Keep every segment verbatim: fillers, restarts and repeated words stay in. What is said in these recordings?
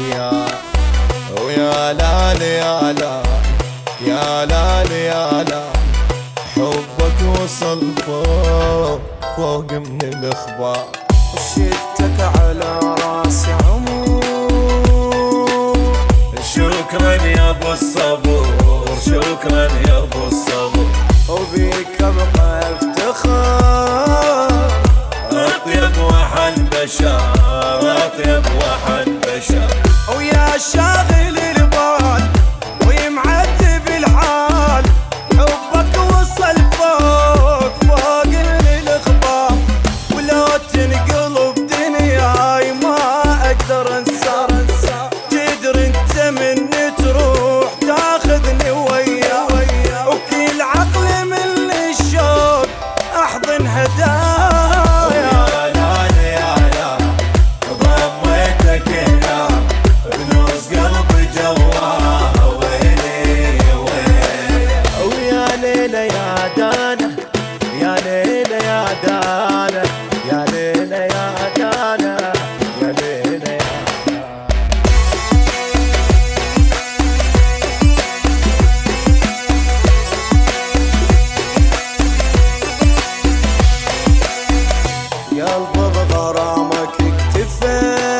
يا ويا لال يا لال يا لال يا لال حبك وصل فوق فوق من الاخبار. شدتك على راسي عمود، شكرا يا ابو الصبور شكرا يا ابو الصبور، وبيك ابقى افتخار. اطيب وحن بشر اطيب وحن بشر، ويا شاغل البال ويمعذب الحال، حبك وصل فوق فوق الاخبار. ولو تنقلب دنياي ما اقدر انسى، تدري انت مني تروح تاخذني وياك، وكل عقلي من الشوق احضن هدايا. قلب بغرامك اكتفى،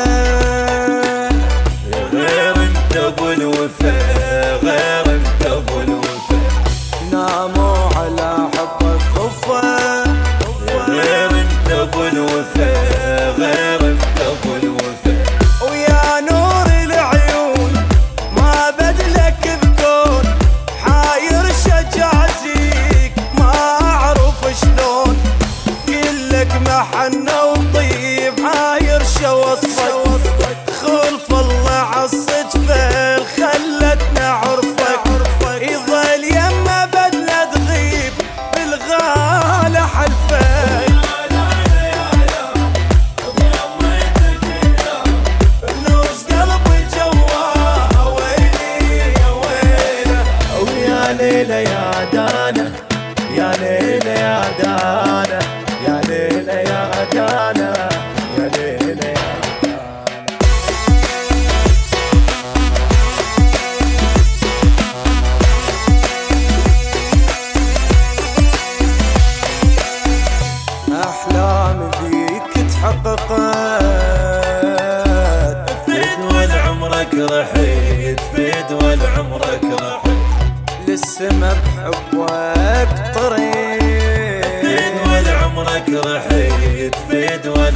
غير انت ابو الوفا غير انت ابو الوفا، ناموا على حبك خفا. غير انت ابو الوفا غير انت ابو الوفا، ويا نور العيون ما بدلك بكون، حاير شجازيك ما اعرف شلون، كلك محنة وطيب حاير شو وصفك، خلف الله عالصدفة خلتنا عرفك، يظل يما بدنا تغيب بالغالة حلفك. نوس قلبي جواها ويلي يا ويله، ويا ليلة يا دانا يا ليلة يا دانا يا ليلة يا دانا يا ليلة يا أحلام ذيك تحققت، فيد والعمرك رحيت فيد والعمرك رحيت، للسما بحبك طريق، فيد والعمرك رحيت فيد والعمرك